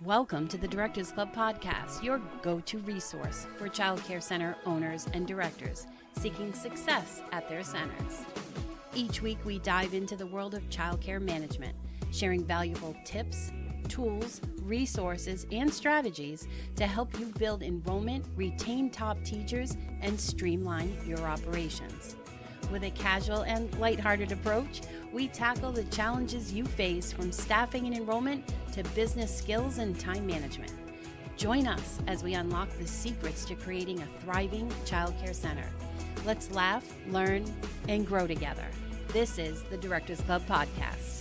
Welcome to the Directors Club podcast, your go-to resource for child care center owners and directors seeking success at their centers. Each week, we dive into the world of child care management, sharing valuable tips, tools, resources, and strategies to help you build enrollment, retain top teachers, and streamline your operations. With a casual and lighthearted approach, we tackle the challenges you face from staffing and enrollment to business skills and time management. Join us as we unlock the secrets to creating a thriving child care center. Let's laugh, learn, and grow together. This is the Directors Club podcast.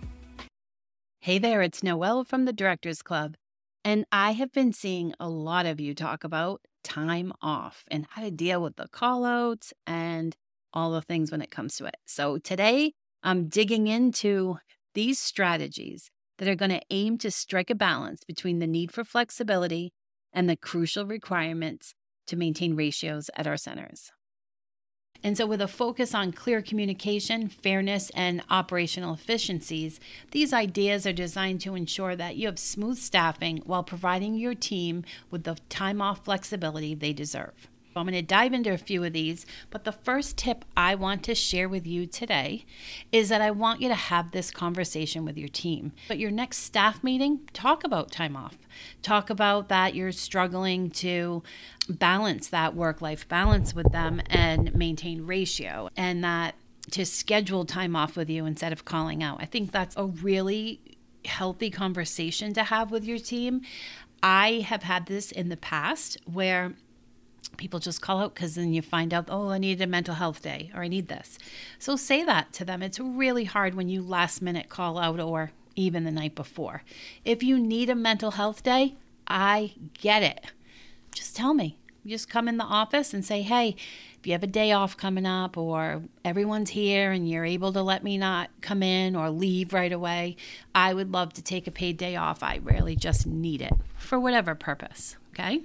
Hey there, it's Noelle from the Directors Club, and I have been seeing a lot of you talk about time off and how to deal with the call-outs and all the things when it comes to it. So today, I'm digging into these strategies that are going to aim to strike a balance between the need for flexibility and the crucial requirements to maintain ratios at our centers. And so with a focus on clear communication, fairness, and operational efficiencies, these ideas are designed to ensure that you have smooth staffing while providing your team with the time off flexibility they deserve. I'm going to dive into a few of these, but the first tip I want to share with you today is that I want you to have this conversation with your team. But your next staff meeting, talk about time off. Talk about that you're struggling to balance that work-life balance with them and maintain ratio, and that to schedule time off with you instead of calling out. I think that's a really healthy conversation to have with your team. I have had this in the past where people just call out because then you find out, oh, I need a mental health day or I need this. So say that to them. It's really hard when you last minute call out or even the night before. If you need a mental health day, I get it. Just tell me. You just come in the office and say, hey, if you have a day off coming up or everyone's here and you're able to let me not come in or leave right away, I would love to take a paid day off. I really just need it for whatever purpose, okay?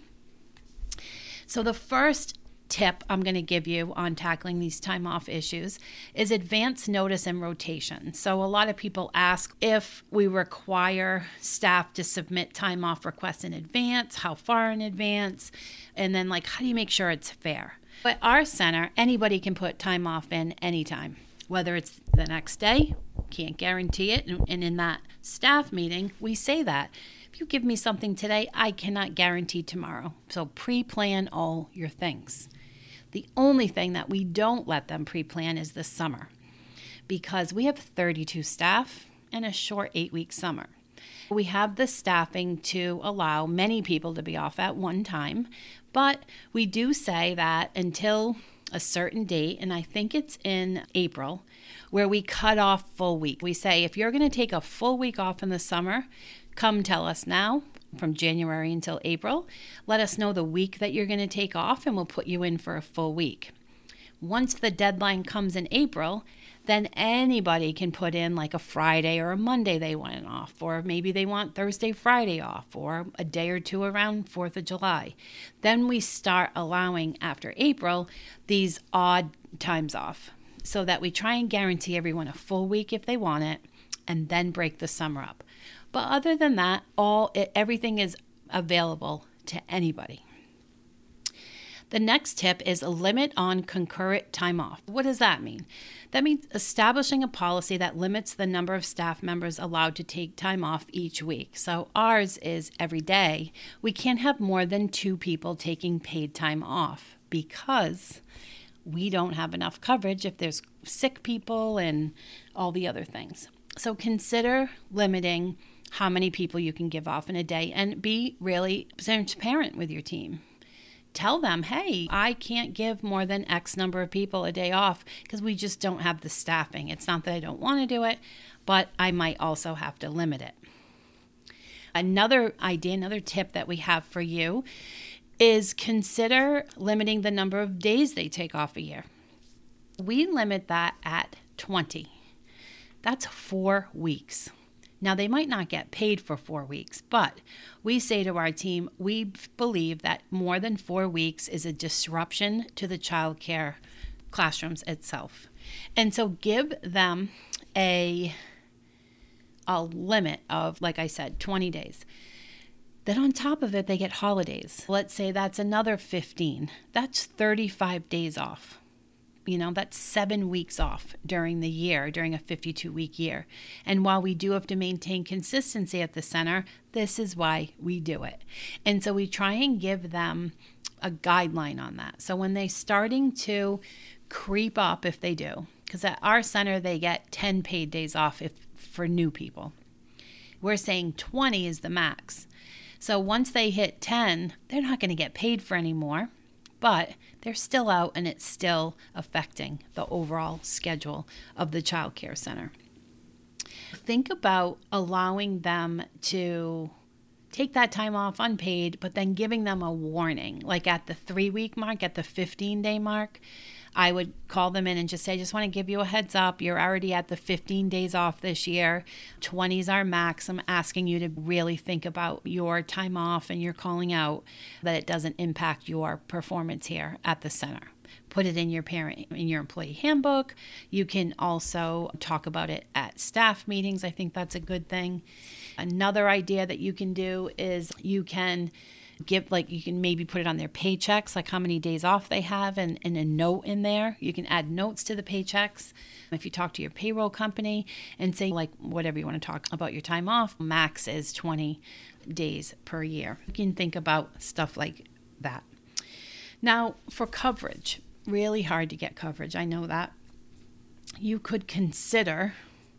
So the first tip I'm going to give you on tackling these time off issues is advance notice and rotation. So a lot of people ask if we require staff to submit time off requests in advance, how far in advance, and then how do you make sure it's fair? But our center, anybody can put time off in anytime, whether it's the next day, can't guarantee it. And in that staff meeting, we say that. If you give me something today, I cannot guarantee tomorrow. So pre-plan all your things. The only thing that we don't let them pre-plan is the summer because we have 32 staff and a short 8-week summer. We have the staffing to allow many people to be off at one time, but we do say that until a certain date, and I think it's in April, where we cut off full week. We say if you're going to take a full week off in the summer, come tell us now from January until April. Let us know the week that you're going to take off and we'll put you in for a full week. Once the deadline comes in April, then anybody can put in a Friday or a Monday they want off, or maybe they want Thursday, Friday off, or a day or two around 4th of July. Then we start allowing after April these odd times off so that we try and guarantee everyone a full week if they want it and then break the summer up. But other than that, everything is available to anybody. The next tip is a limit on concurrent time off. What does that mean? That means establishing a policy that limits the number of staff members allowed to take time off each week. So ours is every day. We can't have more than 2 people taking paid time off because we don't have enough coverage if there's sick people and all the other things. So consider limiting how many people you can give off in a day and be really transparent with your team. Tell them, hey, I can't give more than X number of people a day off because we just don't have the staffing. It's not that I don't want to do it, but I might also have to limit it. Another idea, another tip that we have for you is consider limiting the number of days they take off a year. We limit that at 20. That's 4 weeks. Now, they might not get paid for 4 weeks, but we say to our team, we believe that more than 4 weeks is a disruption to the child care classrooms itself. And so give them a limit of, like I said, 20 days. Then on top of it, they get holidays. Let's say that's another 15. That's 35 days off. That's 7 weeks off during the year, during a 52-week year. And while we do have to maintain consistency at the center, this is why we do it. And so we try and give them a guideline on that. So when they're starting to creep up, if they do, because at our center, they get 10 paid days off for new people. We're saying 20 is the max. So once they hit 10, they're not going to get paid for any more, but they're still out and it's still affecting the overall schedule of the child care center. Think about allowing them to take that time off unpaid, but then giving them a warning, like at the 3-week mark, at the 15-day mark. I would call them in and just say, I just want to give you a heads up. You're already at the 15 days off this year. 20 is our max. I'm asking you to really think about your time off and your calling out, that it doesn't impact your performance here at the center. Put it in your employee handbook. You can also talk about it at staff meetings. I think that's a good thing. Another idea that you can do is you can you can maybe put it on their paychecks, like how many days off they have, and a note in there. You can add notes to the paychecks. If you talk to your payroll company and say, like, whatever you want to talk about your time off, max is 20 days per year. You can think about stuff like that. Now, for coverage, really hard to get coverage. I know that. You could consider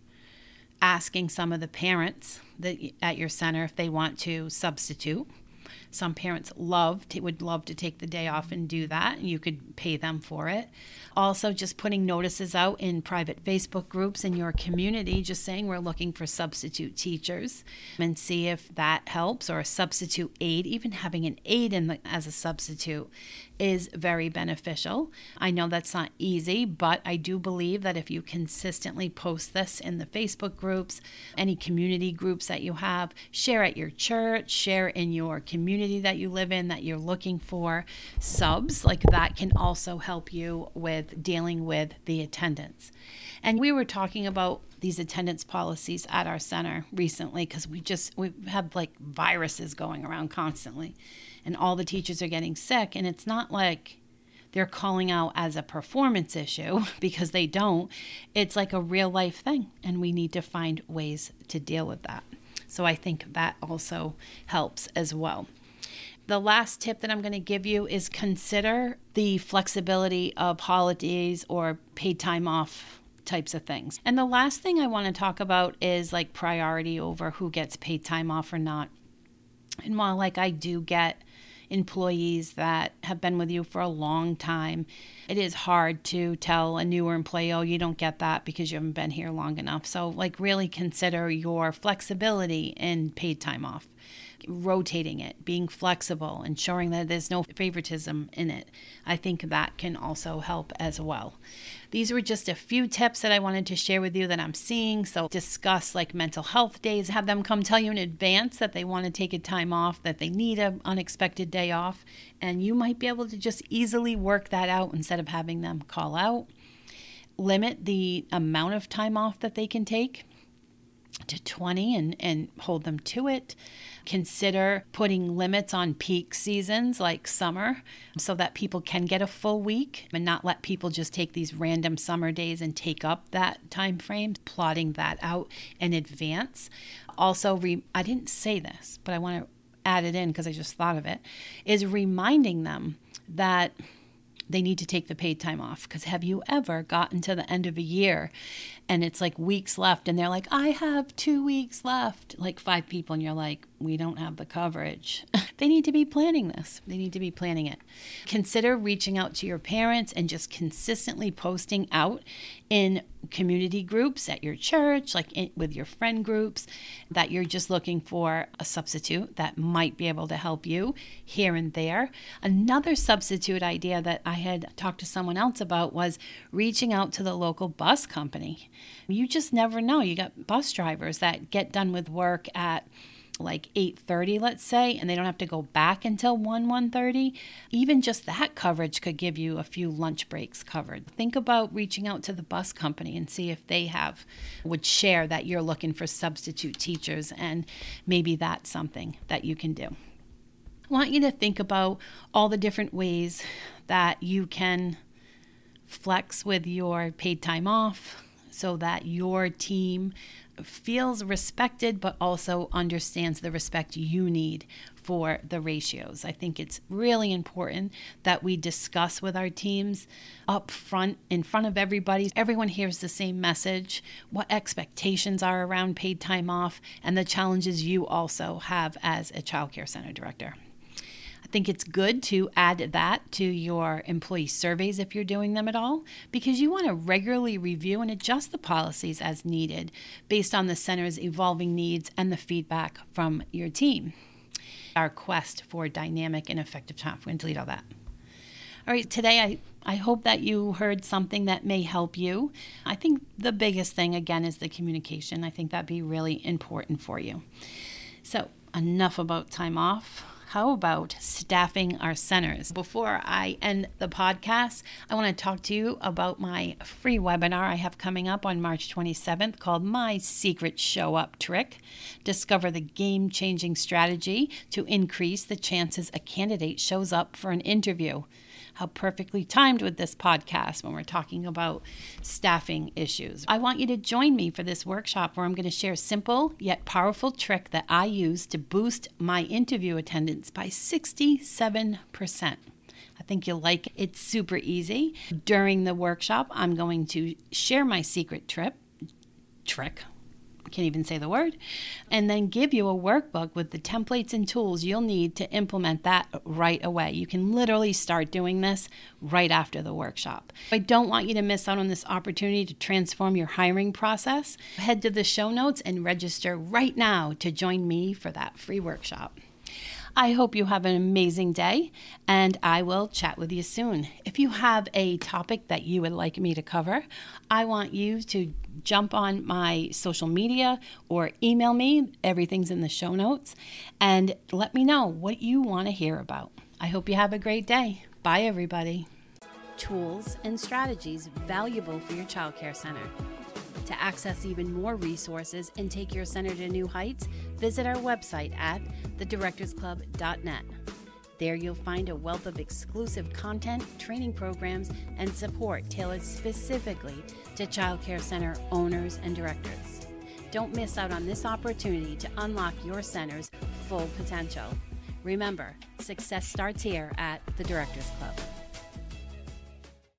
asking some of the parents at your center if they want to substitute. Some parents would love to take the day off and do that. You could pay them for it. Also, just putting notices out in private Facebook groups in your community, just saying we're looking for substitute teachers, and see if that helps, or a substitute aide. Even having an aide as a substitute is very beneficial. I know that's not easy, but I do believe that if you consistently post this in the Facebook groups, any community groups that you have, share at your church, share in your community that you live in, that you're looking for subs, like that can also help you with dealing with the attendance. And we were talking about these attendance policies at our center recently, because we have like viruses going around constantly, and all the teachers are getting sick. And it's not like they're calling out as a performance issue, because they don't. It's like a real life thing, and we need to find ways to deal with that. So I think that also helps as well. The last tip that I'm going to give you is consider the flexibility of holidays or paid time off types of things. And the last thing I want to talk about is like priority over who gets paid time off or not. And while I do get employees that have been with you for a long time, it is hard to tell a newer employee, oh, you don't get that because you haven't been here long enough. So really consider your flexibility in paid time off. Rotating it, being flexible, ensuring that there's no favoritism in it. I think that can also help as well. These were just a few tips that I wanted to share with you that I'm seeing. So discuss mental health days, have them come tell you in advance that they want to take a time off, that they need an unexpected day off, and you might be able to just easily work that out instead of having them call out. Limit the amount of time off that they can take to 20 and hold them to it. Consider putting limits on peak seasons like summer so that people can get a full week, and not let people just take these random summer days and take up that time frame, plotting that out in advance. Also, I didn't say this, but I want to add it in because I just thought of it, is reminding them that they need to take the paid time off. Because have you ever gotten to the end of a year and it's weeks left and they're like, I have 2 weeks left, 5 people, and you're like, we don't have the coverage. They need to be planning this. They need to be planning it. Consider reaching out to your parents and just consistently posting out in community groups at your church, with your friend groups, that you're just looking for a substitute that might be able to help you here and there. Another substitute idea that I had talked to someone else about was reaching out to the local bus company. You just never know. You got bus drivers that get done with work at like 8:30, let's say, and they don't have to go back until 1:30, even just that coverage could give you a few lunch breaks covered. Think about reaching out to the bus company and see if they would share that you're looking for substitute teachers, and maybe that's something that you can do. I want you to think about all the different ways that you can flex with your paid time off so that your team feels respected, but also understands the respect you need for the ratios. I think it's really important that we discuss with our teams up front, in front of everybody. Everyone hears the same message, what expectations are around paid time off, and the challenges you also have as a child care center director. I think it's good to add that to your employee surveys if you're doing them at all, because you want to regularly review and adjust the policies as needed based on the center's evolving needs and the feedback from your team. Our quest for dynamic and effective time. We're going to delete all that. All right, today I hope that you heard something that may help you. I think the biggest thing, again, is the communication. I think that'd be really important for you. So enough about time off. How about staffing our centers? Before I end the podcast, I want to talk to you about my free webinar I have coming up on March 27th called My Secret Show Up Trick. Discover the game-changing strategy to increase the chances a candidate shows up for an interview. How perfectly timed with this podcast when we're talking about staffing issues. I want you to join me for this workshop where I'm going to share a simple yet powerful trick that I use to boost my interview attendance by 67%. I think you'll like it. It's super easy. During the workshop, I'm going to share my secret trick. Can't even say the word, and then give you a workbook with the templates and tools you'll need to implement that right away. You can literally start doing this right after the workshop. I don't want you to miss out on this opportunity to transform your hiring process. Head to the show notes and register right now to join me for that free workshop. I hope you have an amazing day, and I will chat with you soon. If you have a topic that you would like me to cover, I want you to jump on my social media or email me. Everything's in the show notes, and let me know what you want to hear about. I hope you have a great day. Bye, everybody. Tools and strategies valuable for your child care center. To access even more resources and take your center to new heights, visit our website at thedirectorsclub.net. There you'll find a wealth of exclusive content, training programs, and support tailored specifically to child care center owners and directors. Don't miss out on this opportunity to unlock your center's full potential. Remember, success starts here at the Directors Club.